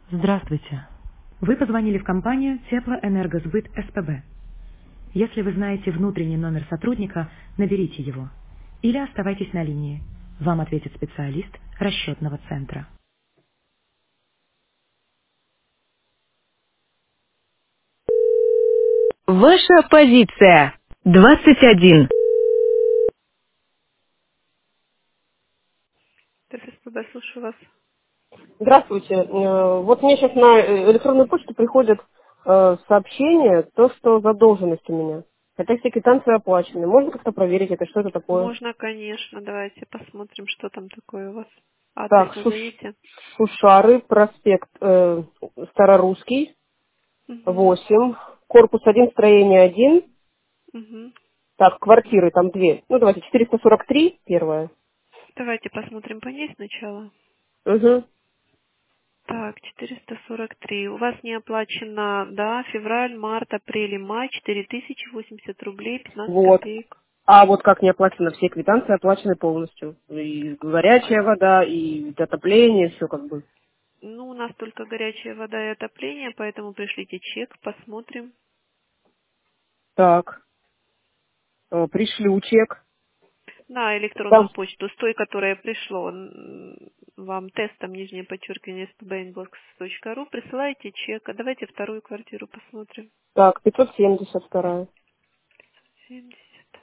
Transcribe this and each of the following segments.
Здравствуйте. Вы позвонили в компанию Теплоэнергосбыт СПБ. Если вы знаете внутренний номер сотрудника, наберите его. Или оставайтесь на линии. Вам ответит специалист расчетного центра. Ваша позиция. 21. ТССПБ, слушаю вас. Здравствуйте. Вот мне сейчас на электронную почту приходит сообщение, то, что задолженность у меня. Хотя все квитанции оплачены. Можно как-то проверить это, что это такое? Можно, конечно. Давайте посмотрим, что там такое у вас. Адрес Так, назовите. Сушары, проспект Старорусский, Угу. 8, корпус 1, строение 1. Угу. Так, квартиры там две. Ну, давайте, 443, первая. Давайте посмотрим по ней сначала. Угу. Так, 443. У вас не оплачено, да, февраль, март, апрель и май, 4080 рублей, 15 Вот. копеек. А вот как не оплачено, все квитанции оплачены полностью. И горячая вода, и отопление, все как бы. Ну, у нас только горячая вода и отопление, поэтому пришлите чек, посмотрим. Так. Пришлю чек. На Там, электронную почту, с той, которая пришло вам тестом, нижнее подчеркивание, spbinbox.ru, присылайте чек. А давайте вторую квартиру посмотрим. так, 572. 70.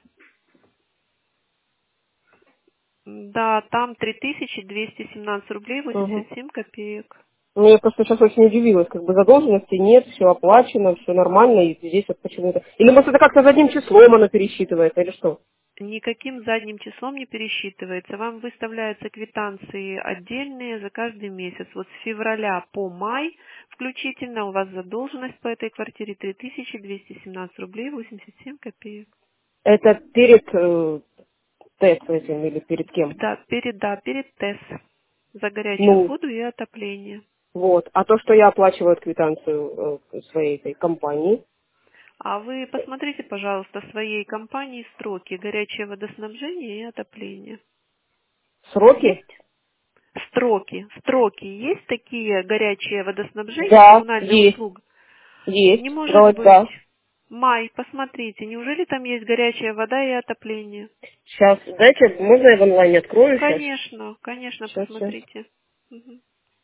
Да, там 3217 рублей Угу. 87 копеек. Ну, я просто сейчас очень удивилась, как бы задолженности нет, все оплачено, все нормально, и здесь вот почему-то... Или, может, это как-то задним числом оно пересчитывается, или что? Никаким задним числом не пересчитывается. Вам выставляются квитанции отдельные за каждый месяц. Вот с февраля по май включительно у вас задолженность по этой квартире 3217 рублей 87 копеек. Это перед тест этим или перед кем? Да, перед ТЭС за горячую Ну, воду и отопление. вот. А то, что я оплачиваю от квитанцию своей этой компании, А вы посмотрите, пожалуйста, своей компании строки горячее водоснабжение и отопление. сроки? Есть? Строки. Есть такие горячее водоснабжение, Да, коммунальная есть, услуга? Не есть. может Давайте, быть. да. Май, посмотрите, неужели там есть горячая вода и отопление? Сейчас, дайте, можно я в онлайне открою сейчас? Конечно, Сейчас. посмотрите. Мгм.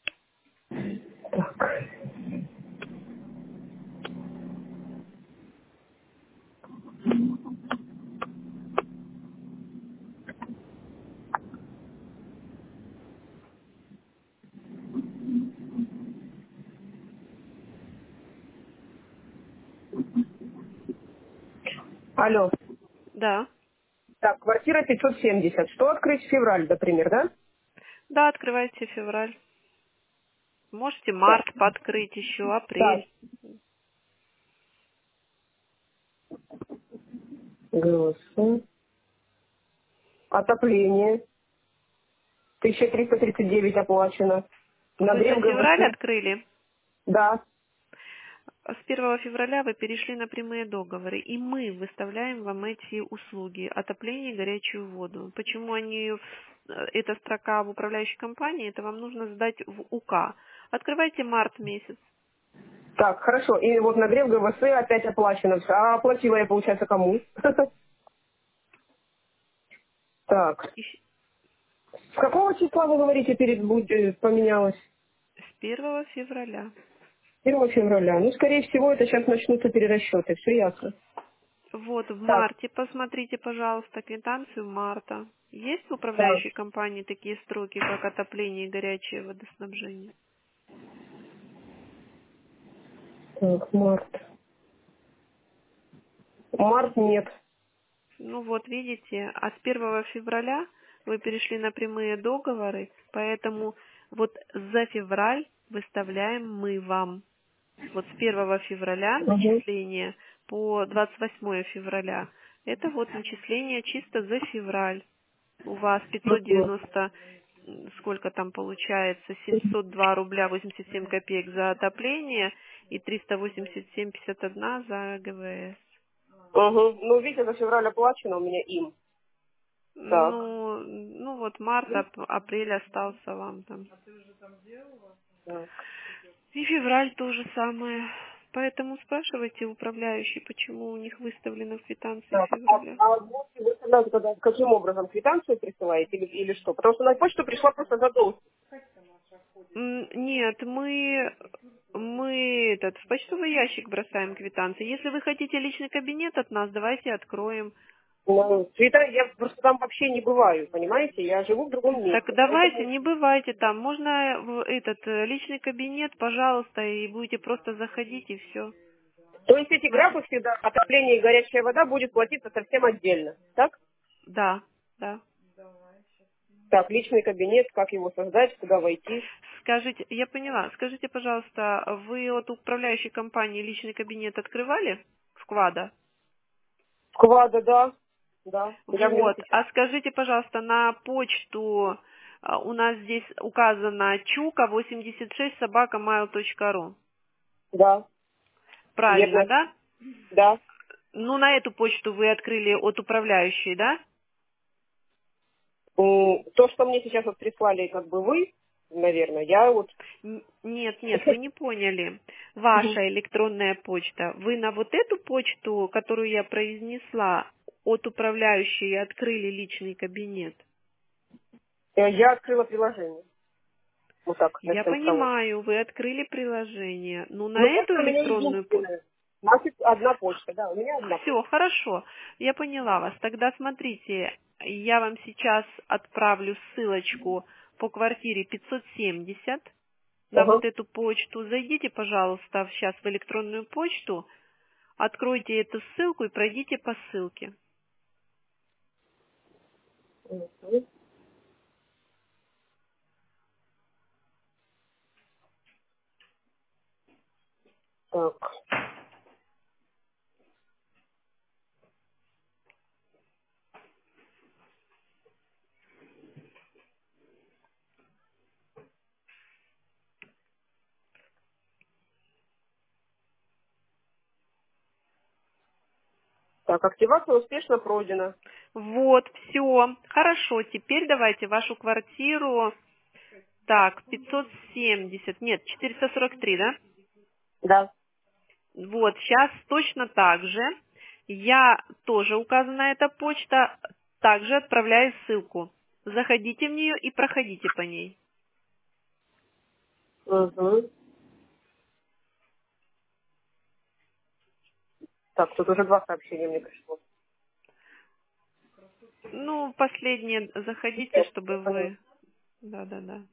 Так. Алло. Да. Так, квартира 570. Что открыть в февраль, например, да? Да, открывайте февраль. Можете Так. март подкрыть еще, Так. апрель. Голоса. Отопление. 1339 оплачено. Вы Нагрев за февраль ГВС. открыли? Да. С 1 февраля вы перешли на прямые договоры, и мы выставляем вам эти услуги, отопление и горячую воду. Почему эта строка в управляющей компании, это вам нужно сдать в УК. Открывайте март месяц. Так, хорошо. И вот нагрев ГВС опять оплачено. А оплатила я, получается, кому? Так. И С какого числа, вы говорите, поменялось? с 1 февраля. 1 февраля. Ну, скорее всего, это сейчас начнутся перерасчеты. Все ясно. Вот в Так. марте, посмотрите, пожалуйста, квитанцию марта. Есть в Так. управляющей компании такие строки, как отопление и горячее водоснабжение? Так, март. Март нет. Ну вот, видите, а с 1 февраля вы перешли на прямые договоры, поэтому вот за февраль выставляем мы вам. Вот с 1 февраля Угу. начисление по 28 февраля. Это вот начисление чисто за февраль. У вас 590, сколько там получается, 702 рубля 87 копеек за отопление и 387,51 за ГВС. Угу. Ну, видите, за февраль оплачено у меня им. Так. Ну вот март, апрель остался вам там. Так. И февраль то же самое. Поэтому спрашивайте управляющий, почему у них выставлена квитанция Так, февраля. вот вы тогда каким образом квитанцию присылаете или что? Потому что на почту пришла просто задолженность. Нет, мы в почтовый ящик бросаем квитанции. Если вы хотите личный кабинет от нас, давайте откроем. Ну, я просто там вообще не бываю, понимаете? Я живу в другом Так месте. давайте, Поэтому... не бывайте там. Можно в личный кабинет, пожалуйста, и будете просто заходить и все. То есть эти графы всегда, отопление и горячая вода будет платиться совсем отдельно, так? Да, да. Так, личный кабинет, как его создать, куда войти? Скажите, я поняла. Скажите, пожалуйста, вы от управляющей компании личный кабинет открывали вклада? Вклада, да. Да, я в него Вот. сейчас. А скажите, пожалуйста, на почту у нас здесь указано chuka86@mail.ru. Да, Правильно, верно. да? Да. Ну, на эту почту вы открыли от управляющей, да? То, что мне сейчас вот прислали, как бы вы, наверное, я вот... Нет, вы не поняли. Ваша электронная почта. Вы на вот эту почту, которую я произнесла, от управляющей открыли личный кабинет. Я открыла приложение. Вот так, на Я центровой. понимаю, вы открыли приложение, но на Ну, эту почта у меня электронную почту... единственная. Значит, одна почта, да, у меня одна Все, почта. хорошо, я поняла вас. Тогда смотрите, я вам сейчас отправлю ссылочку по квартире 570 на Ага. вот эту почту. Зайдите, пожалуйста, сейчас в электронную почту, откройте эту ссылку и пройдите по ссылке. Мгм. Так. Так, активация успешно пройдена. Вот, все, хорошо. Теперь давайте вашу квартиру. Так, 570, нет, 443, да? Да. Вот, сейчас точно так же. Я тоже указана эта почта, также отправляю ссылку. Заходите в нее и проходите по ней. Угу. Так, тут уже два сообщения мне пришло. Ну, последнее заходите, чтобы вы... Да.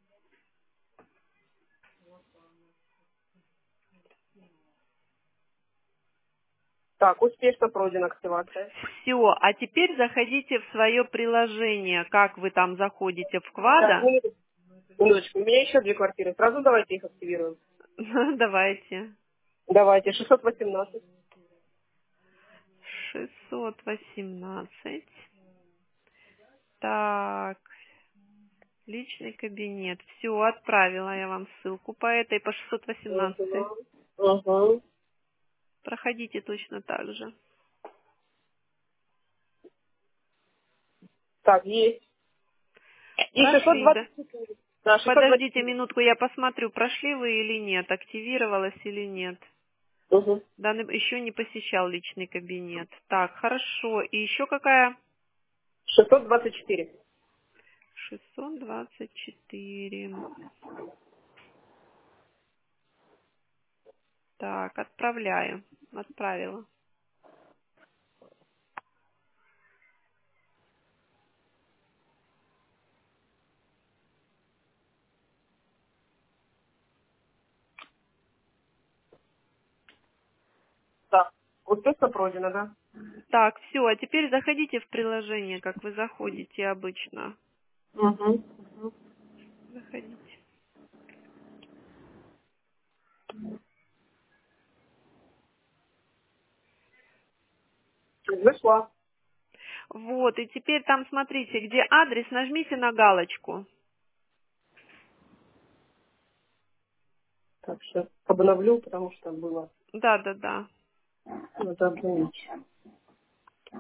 Так, успешно пройдена активация. Все, а теперь заходите в свое приложение, как вы там заходите в Так, вклада. минуточку, у меня еще две квартиры. Сразу давайте их активируем. Давайте. Давайте, 618. 618. Так, личный кабинет. Все, отправила я вам ссылку по этой, по 618. Угу. Проходите точно так же. Так, есть. И Прошли, да? 624. Да, Подождите 624. минутку, я посмотрю, прошли вы или нет, активировалась или нет. Угу. Данный еще не посещал личный кабинет. Так, хорошо. И еще какая? 624. 624. Так, отправляю. Отправила. Так, успешно пройдено, да? Так, все, а теперь заходите в приложение, как вы заходите обычно. Угу. Заходите. Зашла. Вот, и теперь там смотрите, где адрес, нажмите на галочку. Так, сейчас обновлю, потому что было. Да. Надо обновить.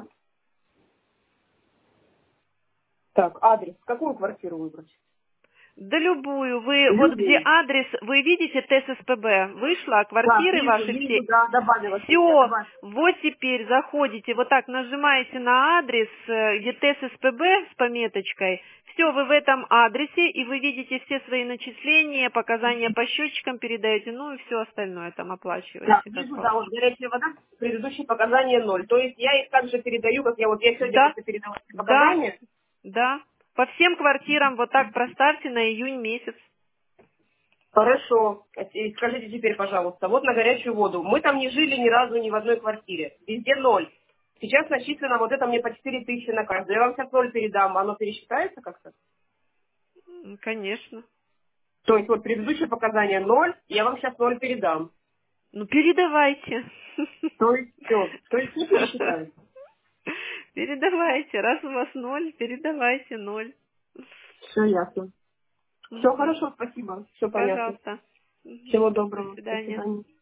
Так, адрес. Какую квартиру выбрать? Да любую. Вы вот Любую. где адрес, вы видите ТССПБ? Вышла, квартиры Да, ваши вижу, все. да, добавила. Все, вот теперь заходите, вот так нажимаете на адрес, где ТССПБ с пометочкой. Все, вы в этом адресе, и вы видите все свои начисления, показания по счетчикам передаете, ну и все остальное там оплачиваете. Да, Как вижу, да, положено. вот горячая вода, предыдущие показания 0. То есть я их также передаю, как я сегодня Да, просто передала эти да, показания. да. По всем квартирам вот так проставьте на июнь месяц. Хорошо. И скажите теперь, пожалуйста, вот на горячую воду. Мы там не жили ни разу ни в одной квартире. Везде 0. Сейчас начислено вот это мне по 4000 на каждую. Я вам сейчас 0 передам. Оно пересчитается как-то? Конечно. То есть вот предыдущее показание 0, я вам сейчас 0 передам. Ну, передавайте. То есть все. То есть не пересчитается. Передавайте. Раз у вас 0, передавайте 0. Все ясно. Все Мгм. хорошо, спасибо. Все понятно. Пожалуйста. Мгм. Всего До доброго. До свидания. свидания.